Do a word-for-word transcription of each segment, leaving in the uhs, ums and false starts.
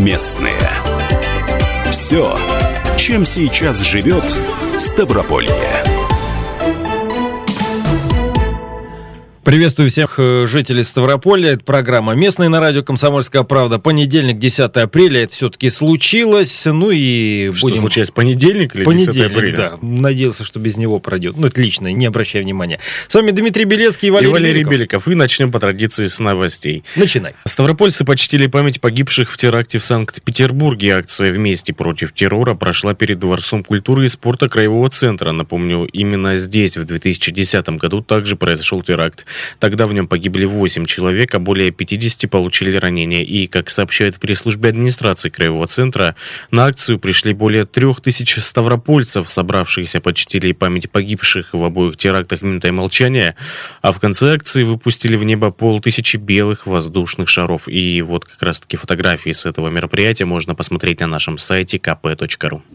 Местные. Все, чем сейчас живет Ставрополье. Приветствую всех жителей Ставрополья. Это программа «Местные» на радио «Комсомольская правда». Понедельник, десятое апреля. Это все-таки случилось. Ну и что будем... случилось, понедельник или понедельник, десятое апреля? Да. Надеялся, что без него пройдет. Ну, это лично, не обращай внимания. С вами Дмитрий Белецкий и Валерий, и Валерий Беликов. Беликов. И начнем по традиции с новостей. Начинай. Ставропольцы почтили память погибших в теракте в Санкт-Петербурге. Акция «Вместе против террора» прошла перед Дворцом культуры и спорта Краевого центра. Напомню, именно здесь в две тысячи десятом году также произошел теракт. Тогда в нем погибли восемь человек, а более пятидесяти получили ранения. И, как сообщают в пресс-службе администрации Краевого центра, на акцию пришли более трех тысяч ставропольцев, собравшихся почтили память погибших в обоих терактах минутой молчания. А в конце акции выпустили в небо полтысячи белых воздушных шаров. И вот как раз-таки фотографии с этого мероприятия можно посмотреть на нашем сайте ка пэ точка ру.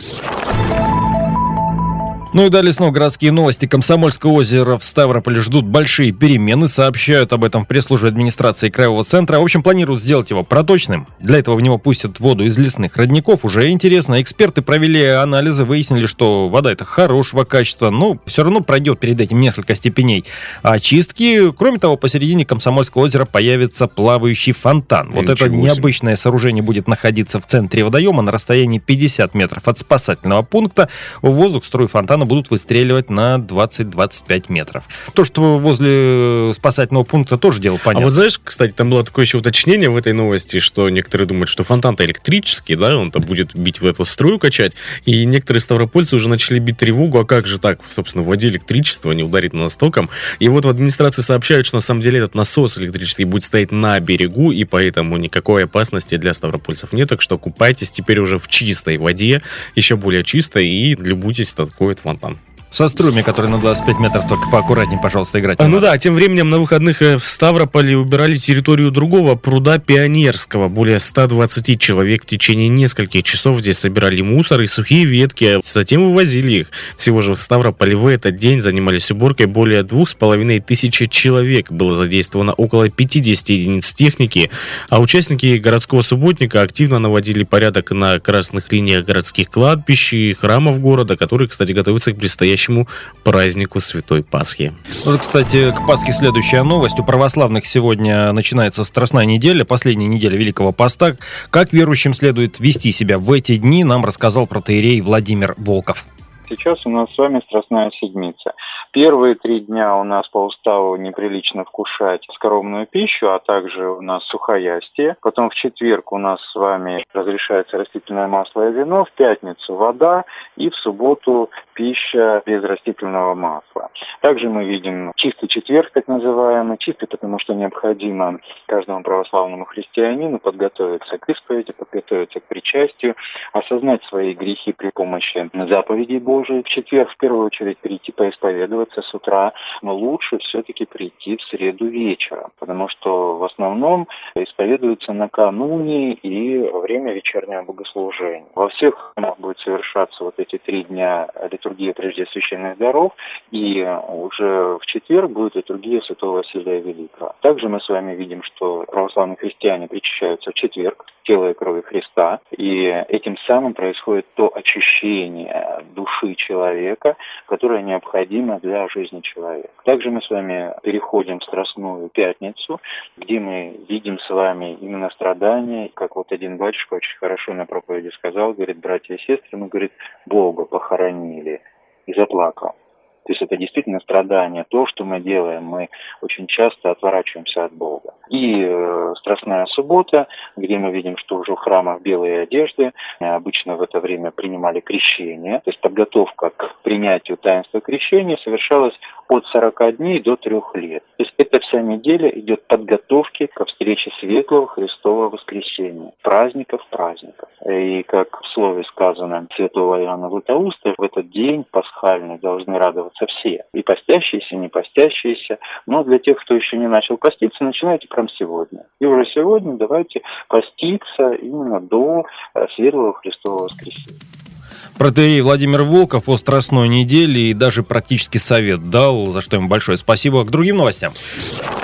Ну и далее снова городские новости. Комсомольское озеро в Ставрополе ждут большие перемены. Сообщают об этом в пресс-службе администрации Краевого центра. В общем, планируют сделать его проточным. Для этого в него пустят воду из лесных родников. Уже интересно. Эксперты провели анализы, выяснили, что вода это хорошего качества. Но все равно пройдет перед этим несколько степеней очистки. Кроме того, посередине Комсомольского озера появится плавающий фонтан. Вот Ничего это себе. необычное сооружение будет находиться в центре водоема на расстоянии пятьдесят метров от спасательного пункта. В воздух струи фонтана будут выстреливать на двадцать-двадцать пять метров. То, что возле спасательного пункта, тоже дело понятно. А вот знаешь, кстати, там было такое еще уточнение в этой новости, что некоторые думают, что фонтан-то электрический, да, он-то будет бить в эту струю, качать, и некоторые ставропольцы уже начали бить тревогу, а как же так, собственно, в воде электричество, не ударить настоком. И вот в администрации сообщают, что на самом деле этот насос электрический будет стоять на берегу, и поэтому никакой опасности для ставропольцев нет, так что купайтесь теперь уже в чистой воде, еще более чистой, и любуйтесь такой вот фонтан. Со струями, которые на двадцать пять метров, только поаккуратнее, пожалуйста, играть. А, ну да, тем временем на выходных в Ставрополе убирали территорию другого пруда Пионерского. Более ста двадцати человек в течение нескольких часов здесь собирали мусор и сухие ветки, а затем вывозили их. Всего же в Ставрополе в этот день занимались уборкой более двух с половиной тысячи человек. Было задействовано около пятидесяти единиц техники, а участники городского субботника активно наводили порядок на красных линиях городских кладбищ и храмов города, которые, кстати, готовятся к предстоящему празднику Святой Пасхи. Вот, кстати, к Пасхе следующая новость. У православных сегодня начинается Страстная неделя, последняя неделя Великого Поста. Как верующим следует вести себя в эти дни, нам рассказал протоиерей Владимир Волков. Сейчас у нас с вами Страстная седмица. Первые три дня у нас по уставу неприлично вкушать скоромную пищу, а также у нас сухоястие. Потом в четверг у нас с вами разрешается растительное масло и вино, в пятницу вода и в субботу пища без растительного масла. Также мы видим чистый четверг, так называемый. Чистый, потому что необходимо каждому православному христианину подготовиться к исповеди, подготовиться к причастию, осознать свои грехи при помощи заповедей Божиих. В четверг в первую очередь прийти поисповедоваться с утра, но лучше все-таки прийти в среду вечером, потому что в основном исповедуются накануне и во время вечернего богослужения. Во всех храмах будет совершаться вот эти три дня литургия прежде священных даров, и уже в четверг будет литургия Святого Василия Великого. Также мы с вами видим, что православные христиане причащаются в четверг тела и крови Христа, и этим самым происходит то очищение души человека, которое необходимо для жизни человека. Также мы с вами переходим в Страстную Пятницу, где мы видим с вами именно страдания, как вот один батюшка очень хорошо на проповеди сказал, говорит, братья и сестры, мы, говорит, Бога похоронили, и заплакал. То есть это действительно страдание, то, что мы делаем, мы очень часто отворачиваемся от Бога. И э, Страстная суббота, где мы видим, что уже в храмах белые одежды, обычно в это время принимали крещение, то есть подготовка к принятию таинства крещения совершалась от сорока дней до трех лет. То есть эта вся неделя идет подготовки ко встрече Светлого Христового Воскресения, праздников праздников. И как в слове сказано святого Иоанна Златоуста, в этот день пасхальный должны радоваться все, и постящиеся, и не постящиеся. Но для тех, кто еще не начал поститься, начинайте прямо сегодня. И уже сегодня давайте поститься именно до Светлого Христового Воскресения. Протоиерей Владимир Волков о Страстной неделе и даже практически совет дал, за что ему большое спасибо. К другим новостям.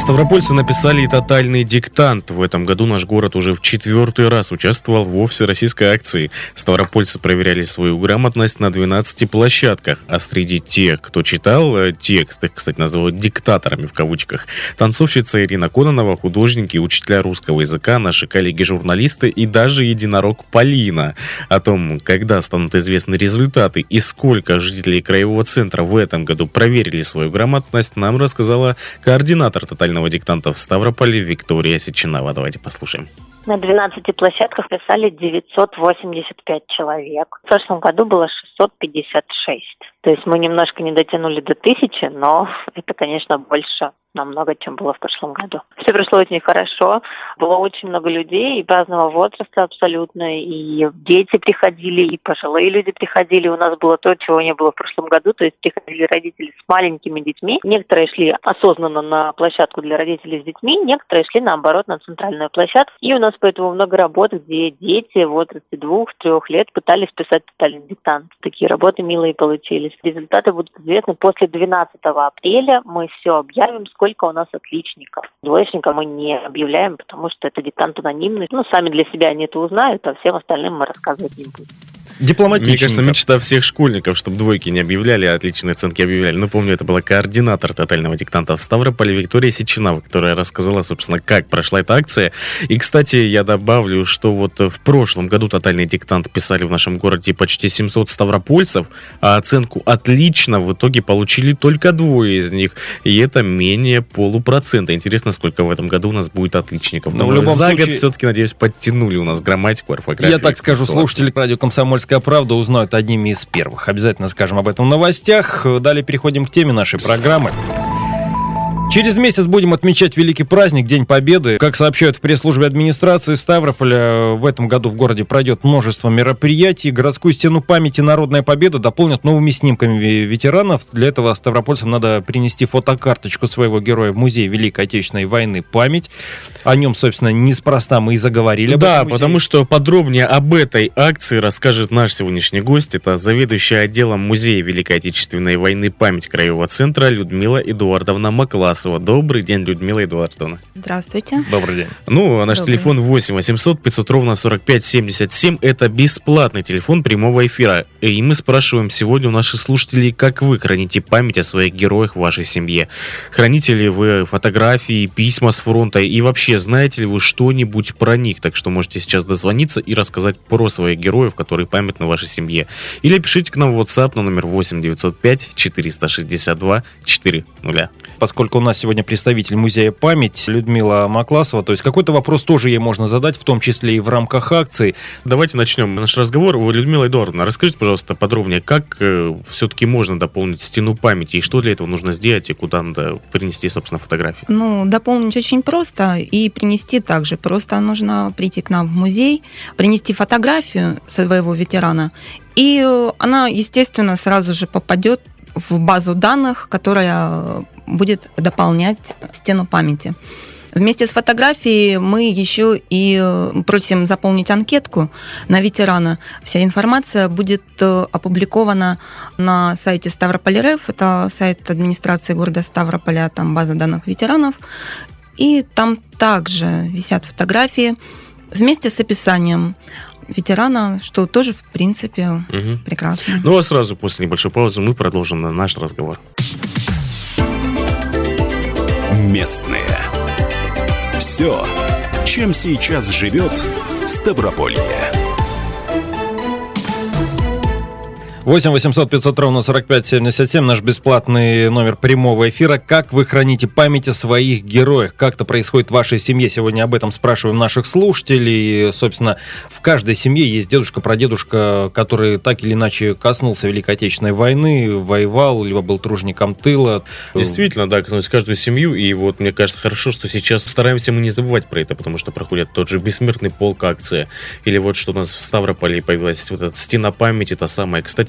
Ставропольцы написали и тотальный диктант. В этом году наш город уже в четвертый раз участвовал во всероссийской акции. Ставропольцы проверяли свою грамотность на двенадцати площадках. А среди тех, кто читал текст, их, кстати, называют диктаторами в кавычках, танцовщица Ирина Кононова, художники, учителя русского языка, наши коллеги-журналисты и даже единорог Полина. О том, когда станут известны результаты и сколько жителей Краевого центра в этом году проверили свою грамотность, нам рассказала координатор тотального диктанта в Ставрополе Виктория Сеченова. Давайте послушаем. На двенадцати площадках писали девятьсот восемьдесят пять человек. В прошлом году было шестьсот пятьдесят шесть. То есть мы немножко не дотянули до тысячи, но это, конечно, больше намного, чем было в прошлом году. Все прошло очень хорошо. Было очень много людей и разного возраста абсолютно. И дети приходили, и пожилые люди приходили. У нас было то, чего не было в прошлом году. То есть приходили родители с маленькими детьми. Некоторые шли осознанно на площадку для родителей с детьми, некоторые шли, наоборот, на центральную площадку. И у нас поэтому много работ, где дети в возрасте двух-трех лет пытались писать тотальный диктант. Такие работы милые получились. Результаты будут известны после двенадцатого апреля. Мы все объявим, сколько у нас отличников. Двоечников мы не объявляем, потому что это диктант анонимный. Ну, сами для себя они это узнают, а всем остальным мы рассказывать не будем. Дипломатичненько. Мне кажется, мечта всех школьников, чтобы двойки не объявляли, а отличные оценки объявляли. Ну, помню, это была координатор тотального диктанта в Ставрополе Виктория Сеченова, которая рассказала, собственно, как прошла эта акция. И, кстати, я добавлю, что вот в прошлом году тотальный диктант писали в нашем городе почти семьсот ставропольцев, а оценку «отлично» в итоге получили только двое из них. И это менее полупроцента. Интересно, сколько в этом году у нас будет отличников. Но, Но в любом за случае... год все-таки, надеюсь, подтянули у нас грамматику, орфографию. Я так скажу, слушатели радио «Комсомольская правда» узнают одними из первых. Обязательно скажем об этом в новостях. Далее переходим к теме нашей программы. Через месяц будем отмечать великий праздник, День Победы. Как сообщают в пресс-службе администрации Ставрополя, в этом году в городе пройдет множество мероприятий. Городскую стену памяти «Народная победа» дополнят новыми снимками ветеранов. Для этого ставропольцам надо принести фотокарточку своего героя в музей Великой Отечественной войны «Память». О нем, собственно, неспроста мы и заговорили. Да, потому что подробнее об этой акции расскажет наш сегодняшний гость. Это заведующая отделом музея Великой Отечественной войны «Память» Краевого центра Людмила Эдуардовна Макласова. Добрый день, Людмила Эдуардовна. Здравствуйте. Добрый день. Ну, а наш Добрый. телефон восемь восемьсот пятьсот ровно сорок пять семьдесят семь. Это бесплатный телефон прямого эфира. И мы спрашиваем сегодня у наших слушателей, как вы храните память о своих героях в вашей семье. Храните ли вы фотографии, письма с фронта и вообще знаете ли вы что-нибудь про них? Так что можете сейчас дозвониться и рассказать про своих героев, которые памятны в вашей семье. Или пишите к нам в WhatsApp на номер восемь девятьсот пять четыреста шестьдесят два четыреста. Поскольку у нас сегодня представитель музея «Память» Людмила Макласова, то есть какой-то вопрос тоже ей можно задать, в том числе и в рамках акции. Давайте начнем наш разговор. Людмила Эдуардовна, расскажите, пожалуйста, подробнее, как э, все-таки можно дополнить стену памяти, и что для этого нужно сделать, и куда надо принести, собственно, фотографии? Ну, дополнить очень просто, и принести также. Просто нужно прийти к нам в музей, принести фотографию своего ветерана, и она, естественно, сразу же попадет в базу данных, которая будет дополнять стену памяти. Вместе с фотографией мы еще и просим заполнить анкетку на ветерана. Вся информация будет опубликована на сайте Ставрополь точка эр эф, это сайт администрации города Ставрополя, там база данных ветеранов. И там также висят фотографии вместе с описанием ветерана, что тоже, в принципе, угу. прекрасно. Ну, а сразу после небольшой паузы мы продолжим наш разговор. Местные. Все, чем сейчас живет Ставрополье. восемь восемьсот пятьсот ровно сорок пять семьдесят семь, наш бесплатный номер прямого эфира. Как вы храните память о своих героях? Как это происходит в вашей семье? Сегодня об этом спрашиваем наших слушателей. И, собственно, в каждой семье есть дедушка, прадедушка, который так или иначе коснулся Великой Отечественной войны, воевал, либо был тружеником тыла. Действительно, да, коснулся каждую семью. И вот мне кажется хорошо, что сейчас стараемся мы не забывать про это, потому что проходит тот же бессмертный полк акция. Или вот что у нас в Ставрополе появилась вот эта стена памяти, та самая. Кстати,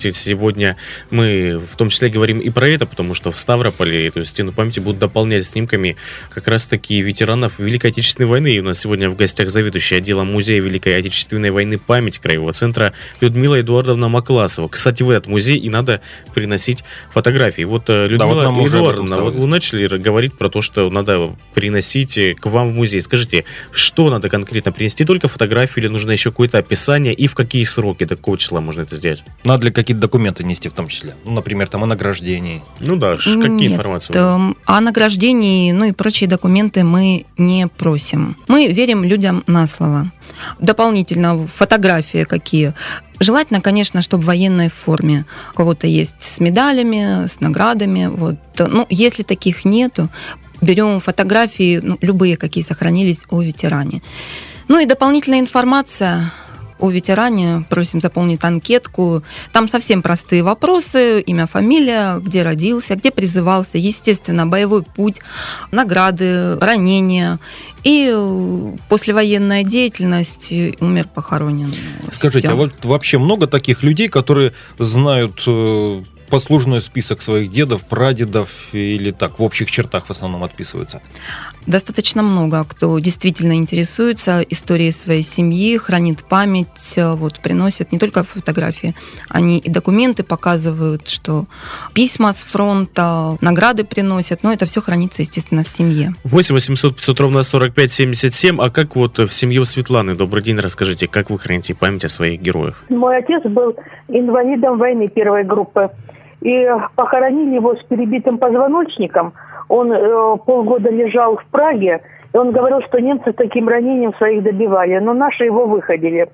кстати, сегодня мы в том числе говорим и про это, потому что в Ставрополе эту стену памяти будут дополнять снимками как раз-таки ветеранов Великой Отечественной войны. И у нас сегодня в гостях заведующая отделом Музея Великой Отечественной войны памяти Краевого центра Людмила Эдуардовна Макласова. Кстати, в этот музей и надо приносить фотографии. Вот, Людмила да, вот Эдуардовна, вот вы начали говорить про то, что надо приносить к вам в музей. Скажите, что надо конкретно принести? Только фотографию или нужно еще какое-то описание? И в какие сроки, до какого числа можно это сделать? Надо ли какие-то документы нести в том числе? Ну, например, там о награждении. Ну да, какие Нет, информации? О награждении, ну и прочие документы мы не просим. Мы верим людям на слово. Дополнительно фотографии какие? Желательно, конечно, чтобы в военной форме. У кого-то есть с медалями, с наградами. Вот. Ну, если таких нету, берем фотографии, ну, любые, какие сохранились о ветеране. Ну и дополнительная информация о ветеране. Просим заполнить анкетку. Там совсем простые вопросы. Имя, фамилия, где родился, где призывался. Естественно, боевой путь, награды, ранения. И послевоенная деятельность, умер, похоронен. Скажите, Всё. А вот вообще много таких людей, которые знают э, послужной список своих дедов, прадедов или так, в общих чертах в основном отписываются? Достаточно много, кто действительно интересуется историей своей семьи, хранит память, вот, приносят не только фотографии, они и документы показывают, что письма с фронта, награды приносят, но это все хранится, естественно, в семье. восемь восемьсот пятьсот ровно сорок пять семьдесят семь. А как вот в семье у Светланы? Добрый день, расскажите, как вы храните память о своих героях? Мой отец был инвалидом войны первой группы. И похоронили его с перебитым позвоночником. Он э, полгода лежал в Праге, и он говорил, что немцы таким ранением своих добивали, но наши его выходили.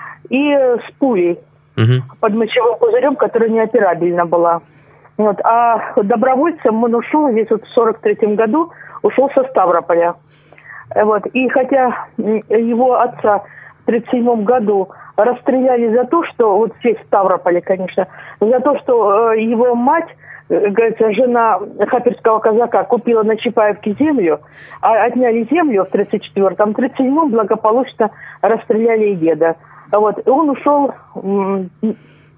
И э, с пулей угу. под мочевым пузырем, которая неоперабельна была. Вот. А добровольцем он ушел, здесь вот в сорок третьем году, ушел со Ставрополя. Вот. И хотя его отца в тридцать седьмом году расстреляли за то, что, вот здесь в Ставрополе, конечно, за то, что э, его мать, э, говорится, жена хаперского казака, купила на Чапаевке землю, а отняли землю в тридцать четвёртом, в тридцать седьмом благополучно расстреляли и деда. Вот. И он ушел, э,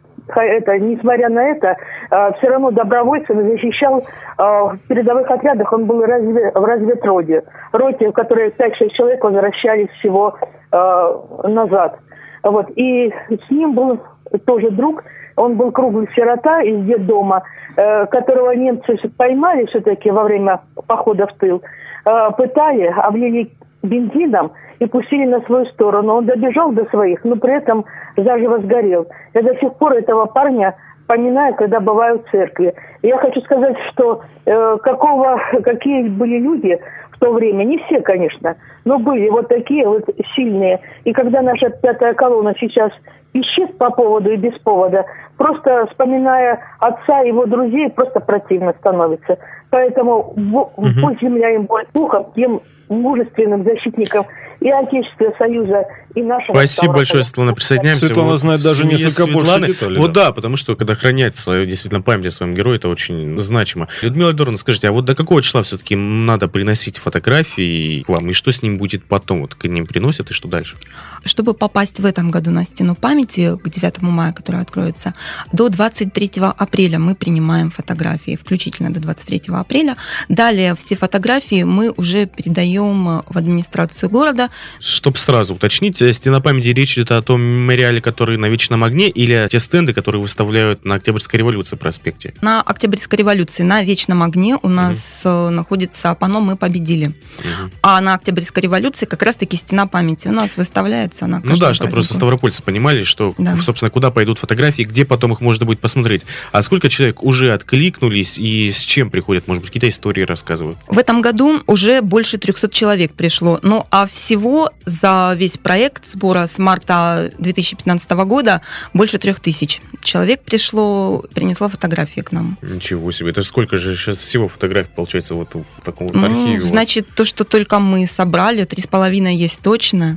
это, несмотря на это, э, все равно добровольцем защищал э, в передовых отрядах, он был в, разве, в разведроте, роте, в которой пять-шесть человек возвращались всего э, назад. Вот. И с ним был тоже друг, он был круглый сирота из детдома, э, которого немцы поймали все-таки во время похода в тыл, э, пытали, облили бензином и пустили на свою сторону. Он добежал до своих, но при этом заживо сгорел. Я до сих пор этого парня поминаю, когда бываю в церкви. И я хочу сказать, что э, какого, какие были люди в то время, не все, конечно, но были вот такие вот сильные. И когда наша пятая колонна сейчас пищит по поводу и без повода, просто вспоминая отца и его друзей, просто противно становится. Поэтому угу. пусть земля им будет пухом, тем мужественным защитникам и Отечества, Союза, и нашего... Спасибо большое, Светлана, присоединяемся. Светлана знает даже несколько больше деталей. Вот да, потому что, когда хранятся действительно память о своем герое, это очень значимо. Людмила Эдуардовна, скажите, а вот до какого числа все-таки надо приносить фотографии к вам, и что с ним будет потом? Вот к ним приносят, и что дальше? Чтобы попасть в этом году на стену памяти, к девятому мая, которая откроется, до двадцать третьего апреля мы принимаем фотографии, включительно до двадцать третьего апреля. Далее все фотографии мы уже передаем в администрацию города. Чтобы сразу уточнить, стена памяти, речь идет о том мемориале, который на Вечном огне, или те стенды, которые выставляют на Октябрьской революции проспекте? На Октябрьской революции, на Вечном огне у нас угу. находится панно «Мы победили». Угу. А на Октябрьской революции как раз-таки стена памяти у нас выставляется на каждом Ну да, празднику. чтобы просто ставропольцы понимали, что, да. собственно, куда пойдут фотографии, где потом их можно будет посмотреть. А сколько человек уже откликнулись и с чем приходят? Может быть, какие-то истории рассказывают? В этом году уже больше трехсот человек пришло. Ну, а всего за весь проект сбора с марта две тысячи пятнадцатого года больше трех тысяч человек пришло, принесло фотографии к нам. Ничего себе. Это сколько же сейчас всего фотографий получается вот в таком вот ну, архиве? Значит, то, что только мы собрали, три с половиной есть точно.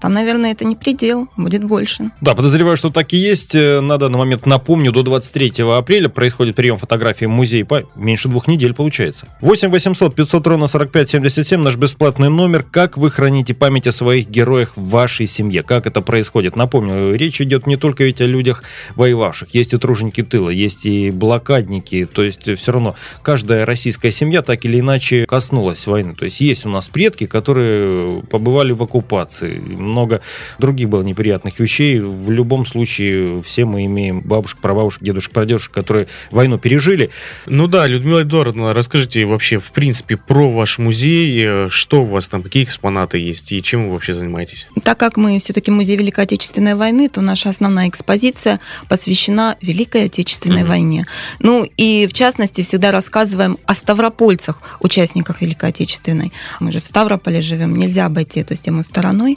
там, наверное, это не предел, будет больше. Да, подозреваю, что так и есть. На данный момент, напомню, до двадцать третьего апреля происходит прием фотографий в музее. По... Меньше двух недель получается. восемь восемьсот пятьсот ровно сорок пять семьдесят семь, наш бесплатный номер. Как вы храните память о своих героях в вашей семье? Как это происходит? Напомню, речь идет не только ведь о людях воевавших. Есть и труженики тыла, есть и блокадники. То есть все равно каждая российская семья так или иначе коснулась войны. То есть есть у нас предки, которые побывали в оккупации. Много других было неприятных вещей. В любом случае, все мы имеем бабушек, прабабушек, дедушек, прадедушек, которые войну пережили. Ну да, Людмила Эдуардовна, расскажите вообще, в принципе, про ваш музей. Что у вас там, какие экспонаты есть и чем вы вообще занимаетесь? Так как мы все-таки музей Великой Отечественной войны, то наша основная экспозиция посвящена Великой Отечественной mm-hmm. войне. Ну и, в частности, всегда рассказываем о ставропольцах, участниках Великой Отечественной. Мы же в Ставрополе живем, нельзя обойти эту тему стороной.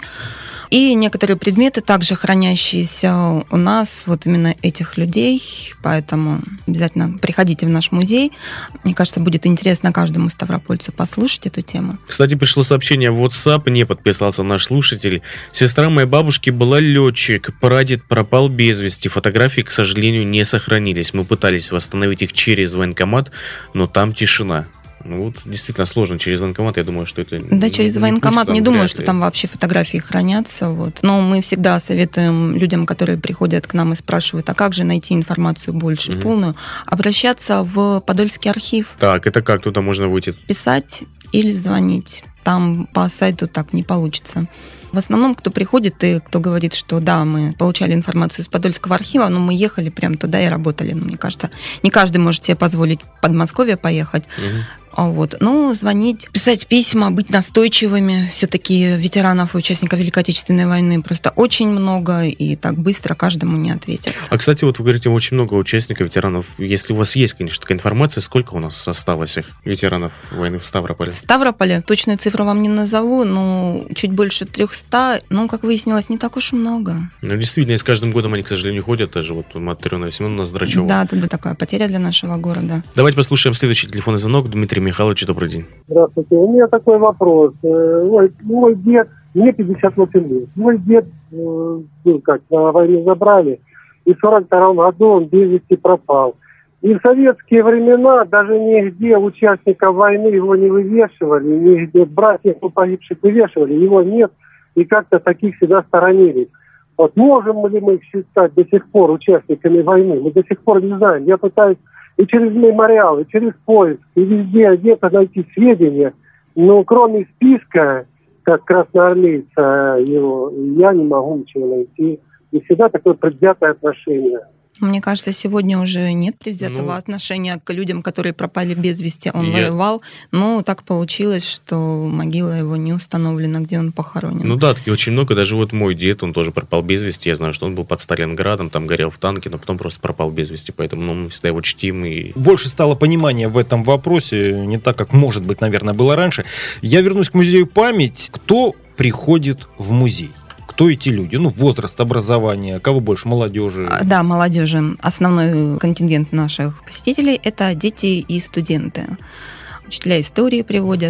И некоторые предметы, также хранящиеся у нас, вот именно этих людей, поэтому обязательно приходите в наш музей. Мне кажется, будет интересно каждому ставропольцу послушать эту тему. Кстати, пришло сообщение в WhatsApp, не подписался наш слушатель. Сестра моей бабушки была летчик, прадед пропал без вести. Фотографии, к сожалению, не сохранились. Мы пытались восстановить их через военкомат, но там тишина. Ну вот действительно сложно через военкомат, я думаю, что это... Да, через не военкомат не думаю, что ли. там вообще фотографии хранятся. Вот. Но мы всегда советуем людям, которые приходят к нам и спрашивают, а как же найти информацию больше, mm-hmm. полную, обращаться в Подольский архив. Так, это как туда можно выйти? Писать или звонить. Там по сайту так не получится. В основном, кто приходит и кто говорит, что да, мы получали информацию из Подольского архива, но мы ехали прямо туда и работали. Но мне кажется, не каждый может себе позволить в Подмосковье поехать. Mm-hmm. Вот. Ну, звонить, писать письма, быть настойчивыми. Все-таки ветеранов и участников Великой Отечественной войны просто очень много, и так быстро каждому не ответят. А, кстати, вот вы говорите, очень много участников, ветеранов. Если у вас есть, конечно, такая информация, сколько у нас осталось их, ветеранов войны в Ставрополе? В Ставрополе точную цифру вам не назову, но чуть больше трехсот, ну, как выяснилось, не так уж и много. Ну, действительно, и с каждым годом они, к сожалению, ходят. Даже вот Матрёна Семеновна Здрачева. Да, это да, такая потеря для нашего города. Давайте послушаем следующий телефонный звонок. Дмитрий Михайлович, добрый день. Здравствуйте. У меня такой вопрос. Мой, мой дед, мне пятьдесят восемь лет. Мой дед был как, на войне забрали, и в сорок втором году он без вести пропал. И в советские времена даже нигде участников войны его не вывешивали, нигде братьев погибших вывешивали, его нет, и как-то таких всегда сторонились. Вот можем ли мы их считать до сих пор участниками войны? Мы до сих пор не знаем. Я пытаюсь и через мемориал, и через поиск, и везде где-то найти сведения, но кроме списка, как красноармейца его, я не могу ничего найти. И всегда такое предвзятое отношение. Мне кажется, сегодня уже нет предвзятого ну, отношения к людям, которые пропали без вести. Он я... воевал, но так получилось, что могила его не установлена, где он похоронен. Ну да, таки очень много. Даже вот мой дед, он тоже пропал без вести. Я знаю, что он был под Сталинградом, там горел в танке, но потом просто пропал без вести. Поэтому ну, мы всегда его чтим. И... Больше стало понимания в этом вопросе, не так, как, может быть, наверное, было раньше. Я вернусь к музею «Память». Кто приходит в музей? Кто эти люди? Ну, возраст, образование, кого больше, молодежи? Да, молодежи. Основной контингент наших посетителей – это дети и студенты. Учителя истории приводят.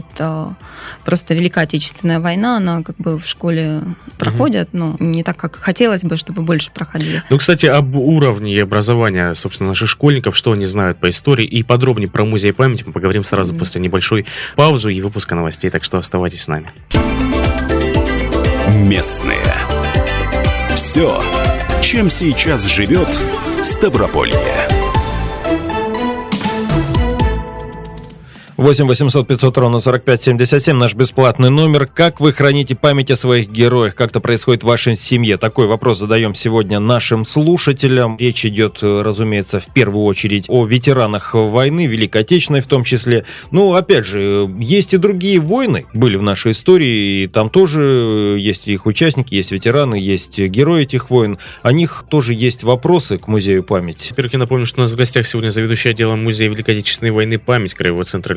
Просто Великая Отечественная война, она как бы в школе проходит, угу. но не так, как хотелось бы, чтобы больше проходили. Ну, кстати, об уровне образования, собственно, наших школьников, что они знают по истории, и подробнее про музей памяти мы поговорим сразу угу. после небольшой паузы и выпуска новостей, так что оставайтесь с нами. Местные. Все, чем сейчас живет Ставрополье. восемь восемьсот пятьсот ровно сорок пять семьдесят семь, наш бесплатный номер. Как вы храните память о своих героях? Как это происходит в вашей семье? Такой вопрос задаем сегодня нашим слушателям. Речь идет, разумеется, в первую очередь о ветеранах войны, Великой Отечественной в том числе. Ну, опять же, есть и другие войны, были в нашей истории, и там тоже есть их участники, есть ветераны, есть герои этих войн. О них тоже есть вопросы к музею памяти. Во-первых, я напомню, что у нас в гостях сегодня заведующий отделом музея Великой Отечественной войны «Память» Краевого центра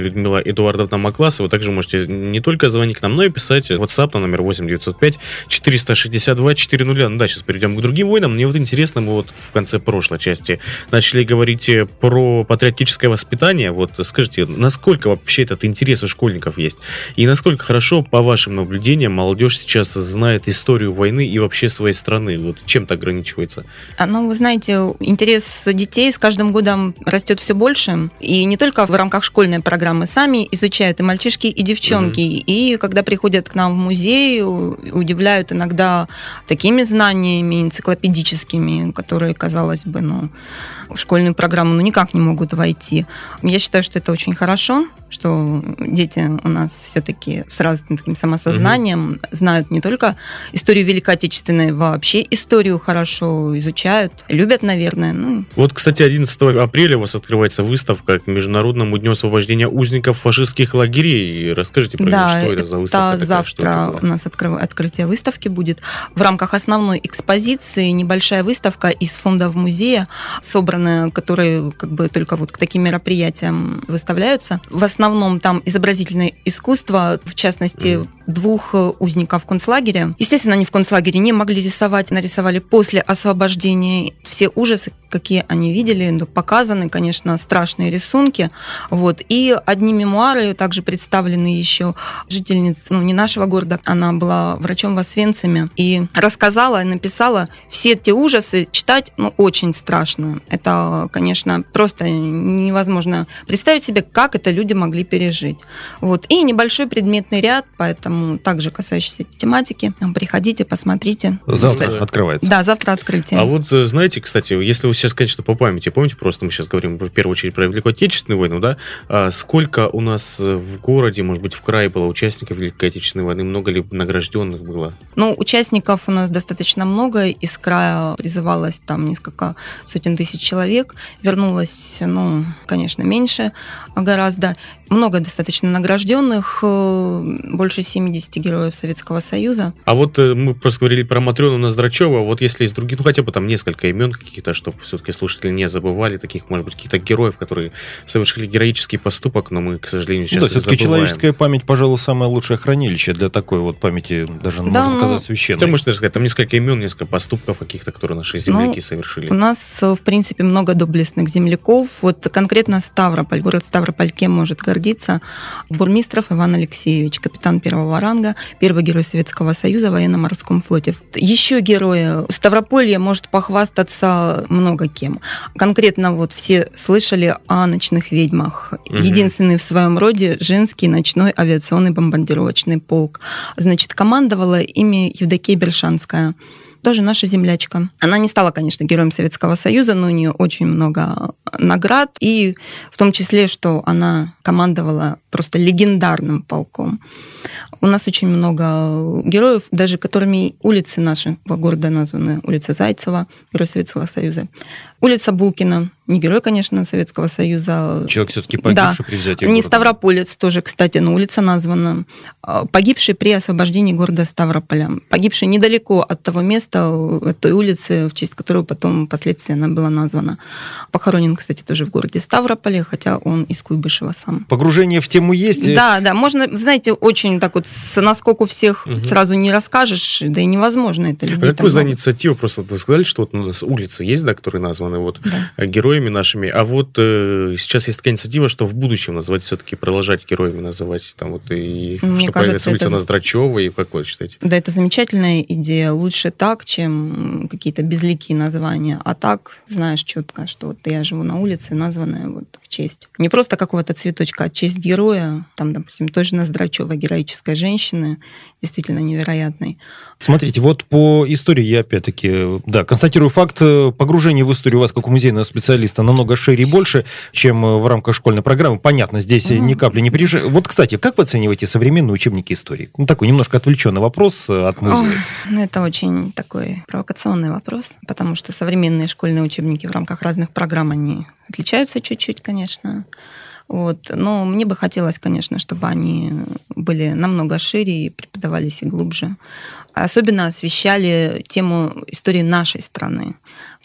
Людмила Эдуардовна Макласова. Также можете не только звонить к нам, но и писать в WhatsApp на номер восемь девятьсот пять четыреста шестьдесят два четыреста. Ну да, сейчас перейдем к другим войнам. Мне вот интересно, мы вот в конце прошлой части начали говорить про патриотическое воспитание. Вот скажите, насколько вообще этот интерес у школьников есть? И насколько хорошо, по вашим наблюдениям, молодежь сейчас знает историю войны и вообще своей страны? Вот чем это ограничивается? А, ну, вы знаете, интерес детей с каждым годом растет все больше. И не только в рамках школьной программы. Сами изучают и мальчишки, и девчонки. Mm-hmm. И когда приходят к нам в музей, удивляют иногда такими знаниями энциклопедическими, которые, казалось бы, ну, в школьную программу ну, никак не могут войти. Я считаю, что это очень хорошо, что дети у нас все-таки с разным таким самосознанием mm-hmm. знают не только историю Великой Отечественной, вообще историю хорошо изучают, любят, наверное. Ну. Вот, кстати, одиннадцатого апреля у вас открывается выставка к Международному дню освобождения узников фашистских лагерей. Расскажите, про да, что это за выставка? Да, завтра у нас откры... открытие выставки будет. В рамках основной экспозиции небольшая выставка из фондов музея, собранная, которые как бы только вот к таким мероприятиям выставляются. В основном там изобразительное искусство, в частности, mm. двух узников концлагеря. Естественно, они в концлагере не могли рисовать, нарисовали после освобождения все ужасы, какие они видели, ну, показаны, конечно, страшные рисунки. Вот. И одни мемуары также представлены еще жительниц, ну, не нашего города, она была врачом в Освенциме, и рассказала, написала все те ужасы, читать, ну, очень страшно. Это, конечно, просто невозможно представить себе, как это люди могли пережить. Вот. И небольшой предметный ряд, поэтому также касающийся тематики. Приходите, посмотрите. Завтра что... открывается. Да, завтра открытие. А вот, знаете, кстати, если вы сейчас, конечно, по памяти, помните, просто мы сейчас говорим в первую очередь про Великую Отечественную войну, да? А сколько у нас в городе, может быть, в крае было участников Великой Отечественной войны? Много ли награжденных было? Ну, участников у нас достаточно много. Из края призывалось там несколько сотен тысяч человек. Вернулось, ну, конечно, меньше гораздо. Много достаточно награжденных, больше семидесяти героев Советского Союза. А вот мы просто говорили про Матрёну Ноздрачёва. Вот если из других, ну хотя бы там несколько имен каких-то, чтобы все-таки слушатели не забывали, таких, может быть, каких-то героев, которые совершили героический поступок, но мы, к сожалению, сейчас ну, да, все-таки забываем. Человеческая память, пожалуй, самое лучшее хранилище для такой вот памяти, даже, да, можно сказать, священной. Ты можешь даже сказать, там несколько имен, несколько поступков каких-то, которые наши земляки ну, совершили. У нас, в принципе, много доблестных земляков. Вот конкретно Ставрополь, город Ставрополь кем может гордиться? Бурмистров Иван Алексеевич, капитан первого ранга, первый герой Советского Союза в военно-морском флоте. Еще герои Ставрополья может похвастаться много кем. Конкретно вот все слышали о ночных ведьмах. Угу. Единственный в своем роде женский ночной авиационный бомбардировочный полк. Значит, командовала ими Евдокия Бершанская. Тоже наша землячка. Она не стала, конечно, героем Советского Союза, но у нее очень много наград, и в том числе, что она командовала просто легендарным полком. У нас очень много героев, даже которыми улицы нашего города названы. Улица Зайцева, герой Советского Союза. Улица Булкина, не герой, конечно, Советского Союза. Человек все-таки погибший, да, при взятии города. Не Ставрополец тоже, кстати, но улица названа. Погибший при освобождении города Ставрополя. Погибший недалеко от того места, той улицы, в честь которой потом впоследствии она была названа. Похоронен, кстати, тоже в городе Ставрополе, хотя он из Куйбышева сам. Погружение в тему есть? Да, да, можно, знаете, очень так вот с наскоку всех угу. сразу не расскажешь, да и невозможно это. А как вы за инициативу? Просто вы сказали, что вот у нас улицы есть, да, которые названы вот да. героями нашими, а вот э, сейчас есть такая инициатива, что в будущем назвать все-таки, продолжать героями называть, там вот и Мне что кажется, появится улица это... Ноздрачёва, и как вы считаете? Да, это замечательная идея. Лучше так, чем какие-то безликие названия, а так знаешь четко, что вот я живу на улице, названная вот в честь. Не просто какого-то цветочка, а честь героя, там, допустим, тоже Ноздрачёва, героической женщины, действительно невероятной. Смотрите, вот по истории я опять-таки, да, констатирую факт, погружение в историю у вас, как у музейного специалиста, намного шире и больше, чем в рамках школьной программы. Понятно, здесь mm-hmm. ни капли не приезжает. Вот, кстати, как вы оцениваете современные учебники истории? Ну, такой немножко отвлеченный вопрос от музея. Oh, ну, это очень такой провокационный вопрос, потому что современные школьные учебники в рамках разных программ, они отличаются чуть-чуть, конечно. Вот. Но мне бы хотелось, конечно, чтобы они были намного шире и преподавались и глубже. Особенно освещали тему истории нашей страны.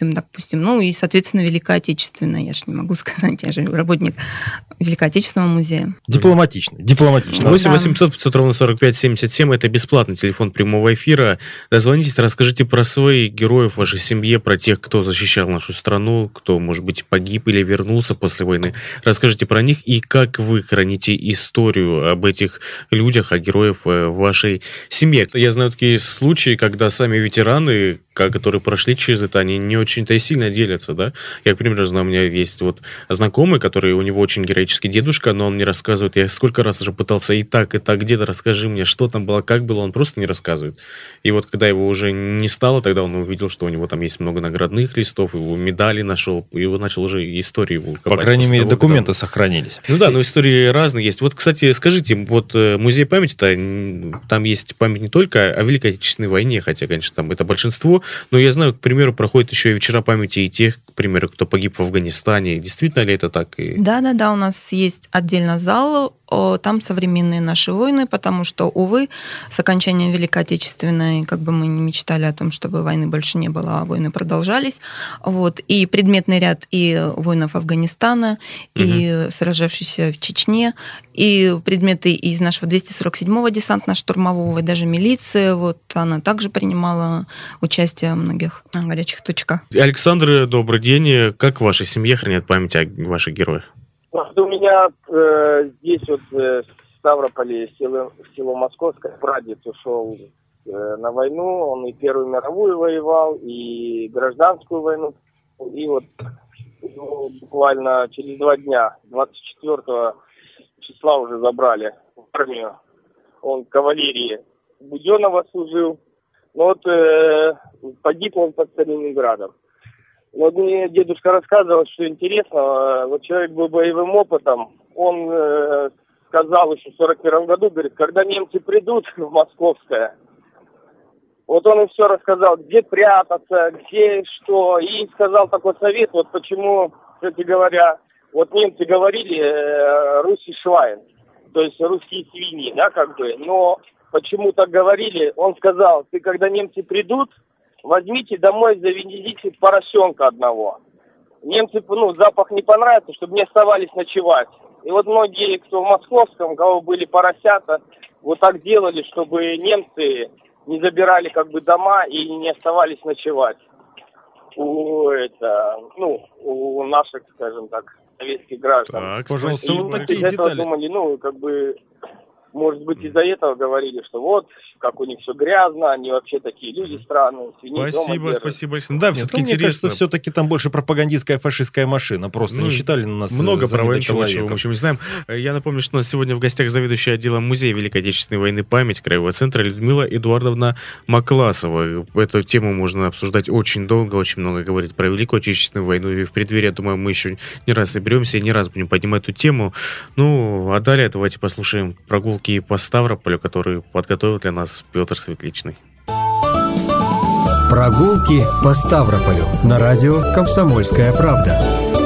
допустим, допустим. Ну и, соответственно, Великая Отечественная. Я же не могу сказать, я же работник Великого Отечественного музея. Дипломатично, дипломатично. восемь восемьсот пятьсот ровно сорок пять семьдесят семь, это бесплатный телефон прямого эфира. Дозвонитесь, расскажите про своих героев, вашей семье, про тех, кто защищал нашу страну, кто, может быть, погиб или вернулся после войны. Расскажите про них и как вы храните историю об этих людях, о героях в вашей семье. Я знаю такие случаи, когда сами ветераны, которые прошли через это, они не очень-то и сильно делятся, да? Я, к примеру, знаю, у меня есть вот знакомый, который, у него очень героический дедушка, но он не рассказывает. Я сколько раз уже пытался и так, и так, деда, расскажи мне, что там было, как было, он просто не рассказывает. И вот когда его уже не стало, тогда он увидел, что у него там есть много наградных листов, его медали нашел, и его начал уже историю его копать. По крайней мере, того, документы он... сохранились. Ну да, но истории разные есть. Вот, кстати, скажите, вот музей памяти-то, там есть память не только о Великой Отечественной войне, хотя, конечно, там это большинство, но я знаю, к примеру, проходят еще и вечера памяти и тех, к примеру, кто погиб в Афганистане. Действительно ли это так? Да-да-да, у нас есть отдельно зал, там современные наши войны, потому что, увы, с окончанием Великой Отечественной, как бы мы не мечтали о том, чтобы войны больше не было, а войны продолжались. Вот. И предметный ряд и воинов Афганистана, угу. и сражавшихся в Чечне, и предметы из нашего двести сорок седьмого десантно-штурмового, и даже милиция, вот, она также принимала участие в многих горячих точках. Александр, добрый день. Как в вашей семье хранят память о ваших героях? Вот у меня э, здесь вот э, в Ставрополе, село, село Московское, прадед ушел э, на войну, он и Первую мировую воевал, и гражданскую войну, и вот ну, буквально через два дня, двадцать четвёртого числа уже забрали в армию. Он в кавалерии Буденова служил, но вот э, погиб он под Сталинградом. Вот мне дедушка рассказывал, что интересно, вот человек был боевым опытом, он э, сказал еще в сорок первом году, говорит, когда немцы придут в Московское, вот он им все рассказал, где прятаться, где что, и сказал такой совет, вот почему, кстати говоря, вот немцы говорили э, «Руси Швайн», то есть русские свиньи, да, как бы, но почему так говорили, он сказал, ты когда немцы придут, возьмите домой, заведите поросенка одного. Немцы, ну, запах не понравится, чтобы не оставались ночевать. И вот многие, кто в Московском, у кого были поросята, вот так делали, чтобы немцы не забирали как бы дома и не оставались ночевать. У, это, ну, у наших, скажем так, советских граждан. Так, пожалуйста, и вот такие из-за этого детали. думали, ну, как бы... Может быть, из-за этого говорили, что вот, как у них все грязно, они вообще такие люди странные. Спасибо, спасибо, Александр. Да, Нет, все-таки ну, интересно. Мне кажется, все-таки там больше пропагандистская фашистская машина. Просто ну, не считали на нас много про войну, чего человеком. мы еще не знаем. Я напомню, что у нас сегодня в гостях заведующая отделом музея Великой Отечественной войны память Краевого центра Людмила Эдуардовна Макласова. Эту тему можно обсуждать очень долго, очень много говорить про Великую Отечественную войну. И в преддверии, я думаю, мы еще не раз соберемся и не раз будем поднимать эту тему. Ну, а далее давайте послушаем прогулки по Ставрополю, который подготовил для нас Петр Светличный. Прогулки по Ставрополю на радио «Комсомольская правда».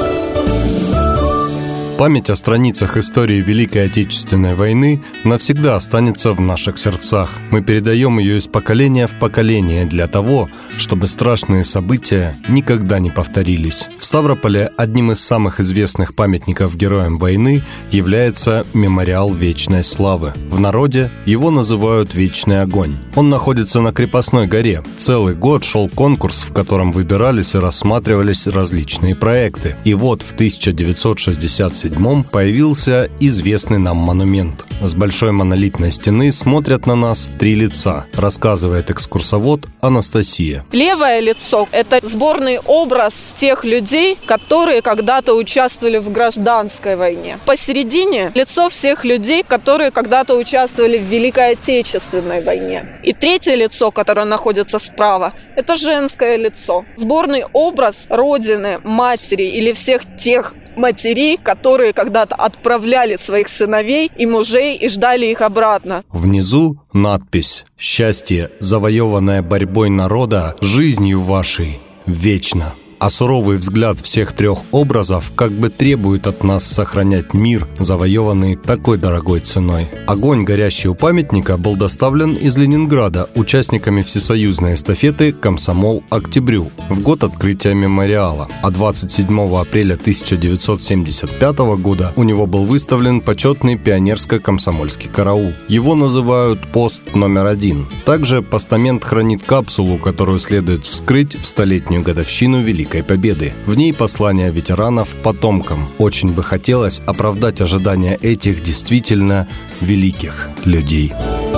Память о страницах истории Великой Отечественной войны навсегда останется в наших сердцах. Мы передаем ее из поколения в поколение для того, чтобы страшные события никогда не повторились. В Ставрополе одним из самых известных памятников героям войны является мемориал Вечной Славы. В народе его называют Вечный огонь. Он находится на Крепостной горе. Целый год шел конкурс, в котором выбирались и рассматривались различные проекты. И вот в тысяча девятьсот шестьдесят седьмом появился известный нам монумент. С большой монолитной стены смотрят на нас три лица, рассказывает экскурсовод Анастасия. Левое лицо – это сборный образ тех людей, которые когда-то участвовали в гражданской войне. Посередине – лицо всех людей, которые когда-то участвовали в Великой Отечественной войне. И третье лицо, которое находится справа – это женское лицо. Сборный образ Родины, матери или всех тех матерей, которые когда-то отправляли своих сыновей и мужей и ждали их обратно. Внизу надпись «Счастье, завоеванное борьбой народа, жизнью вашей, вечно». А суровый взгляд всех трех образов как бы требует от нас сохранять мир, завоеванный такой дорогой ценой. Огонь, горящий у памятника, был доставлен из Ленинграда участниками всесоюзной эстафеты «Комсомол Октябрю» в год открытия мемориала. А двадцать седьмого апреля тысяча девятьсот семьдесят пятого года у него был выставлен почетный пионерско-комсомольский караул. Его называют «Пост номер один». Также постамент хранит капсулу, которую следует вскрыть в столетнюю годовщину Великой Победы. В ней послание ветеранов потомкам. Очень бы хотелось оправдать ожидания этих действительно великих людей.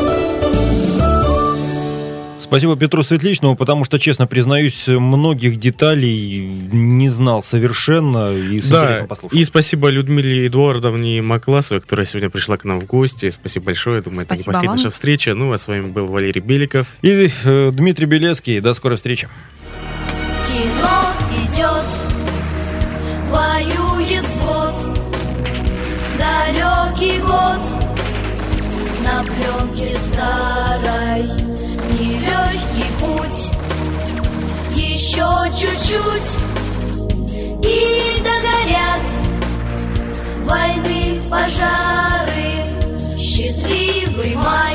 Спасибо Петру Светличному, потому что, честно признаюсь, многих деталей не знал совершенно и с да, интересом послушал. И спасибо Людмиле Эдуардовне Макласовой, которая сегодня пришла к нам в гости. Спасибо большое. Думаю, спасибо, это не последняя вам. Наша встреча. Ну, а с вами был Валерий Беликов. И э, Дмитрий Белецкий. До скорой встречи. Кино идет, воюет свод, далекий год, на пленке старой. Нелегкий путь, еще чуть-чуть, и догорят войны, пожары. Счастливый май,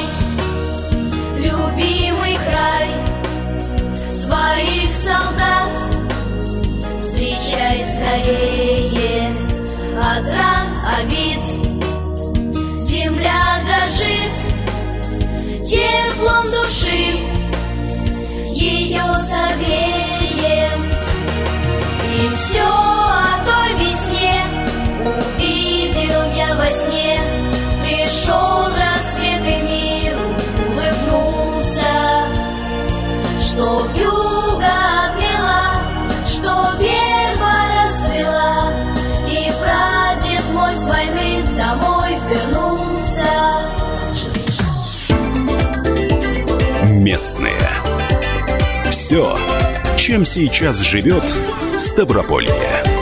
любимый край, своих солдат встречай скорее. От ран, обид земля дрожит, теплом души ее согреем. И все о той весне увидел я во сне. Пришел рассвет и мир улыбнулся, что вьюга отмела, что верба расцвела, и прадед мой с войны домой вернулся. Местные. Все, чем сейчас живет Ставрополье.